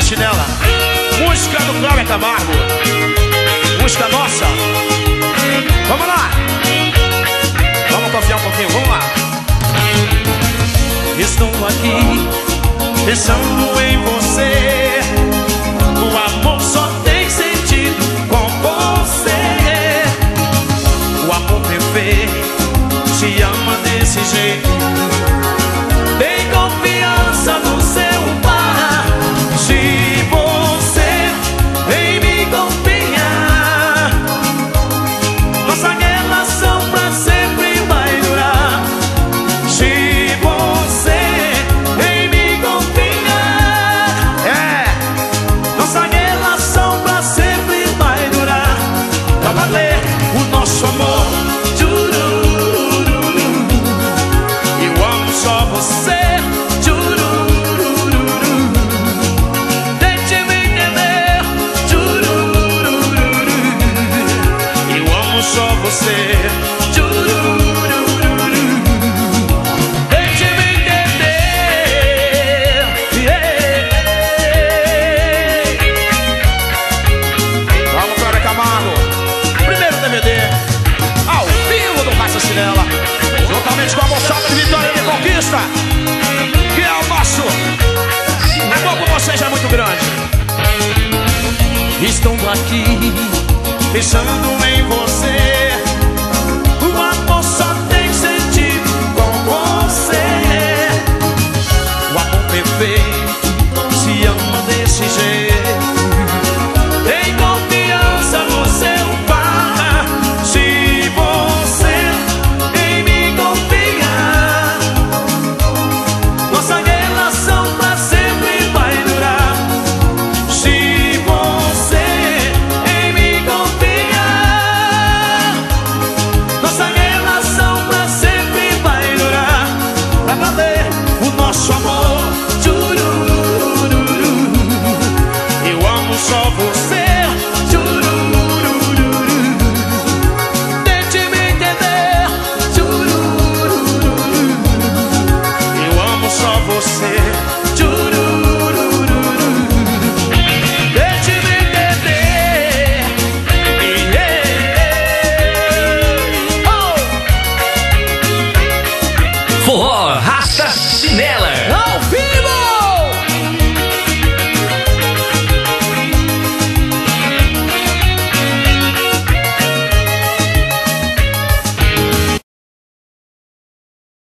Chinela. Música do Cláudio Camargo. Música nossa. Vamos lá. Vamos confiar um pouquinho, vamos lá. Estou aqui pensando em você. O amor só tem sentido com você. O amor perfeito te ama desse jeito. Tem confiança no seu par. Se você vem me confiar, nossa relação pra sempre vai durar. Se você vem me confiar, nossa relação pra sempre vai durar. Pra valer o nosso amor. Eu amo só você. Deixe me entender. Eu amo só você. Deixe me entender. Vamos, Cláudio Camargo. Primeiro DVD ao vivo do Raça Chinela, juntamente com a moçada de Vitória de Conquista, que é o nosso. Amor por vocês é muito grande. Estou aqui pensando